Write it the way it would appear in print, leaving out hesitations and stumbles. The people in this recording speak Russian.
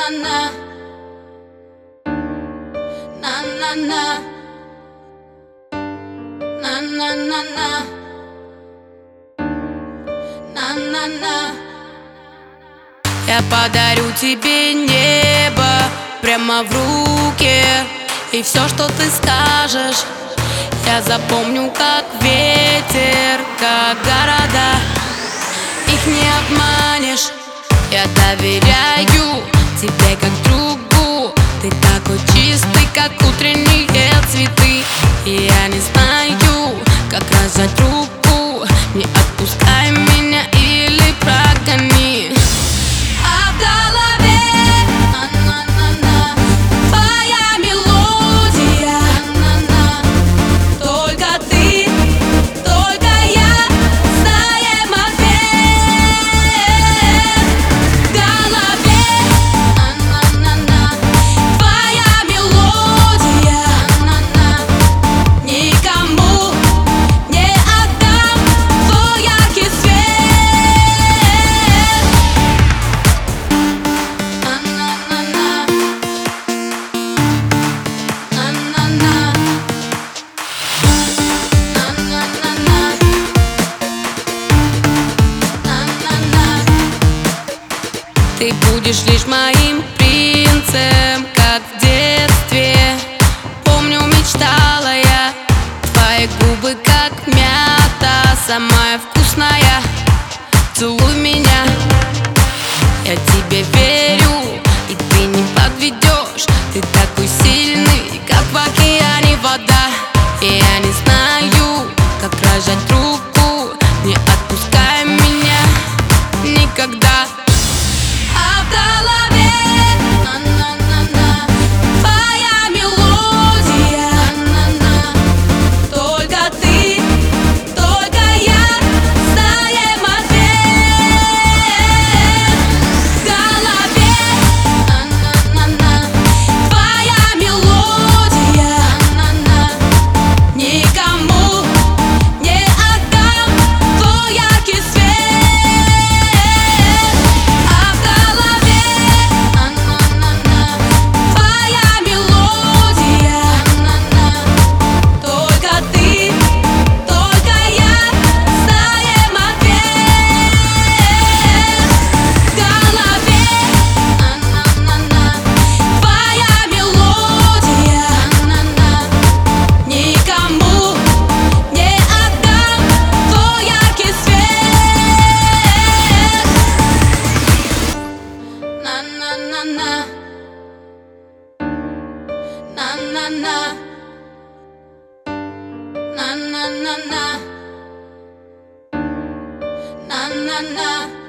на на на на на на на на на на. Я подарю тебе небо прямо в руки, и все, что ты скажешь, я запомню как ветер, как города. Их не обманешь, я доверяю тебе как другу. Ты такой чистый, как утренние цветы. И я не знаю, как разжать руку. Не отпускай меня или прогони. А в голове твоя мелодия. Только ты, только я знаем ответ. В голове твоя мелодия. Никому не отдам твой яркий свет. Ты будешь лишь моим принцем, как в детстве. Помню, мечтала я. Твои губы как мята, самая вкусная. Целуй меня, я тебе верю, и ты не подведешь. Ты такой сильный, как в океане вода. И я не знаю, как разжать руку. Не отпускай меня никогда. А в голове твоя мелодия. Только ты, только я знаем ответ. В голове твоя мелодия. Никому не отдам твой яркий свет. А в голове твоя мелодия. Только ты, только я знаем ответ. В голове твоя мелодия. Никому не отдам твой яркий свет. На-на-на-на, на-на-на, на-на-на-на, на-на-на.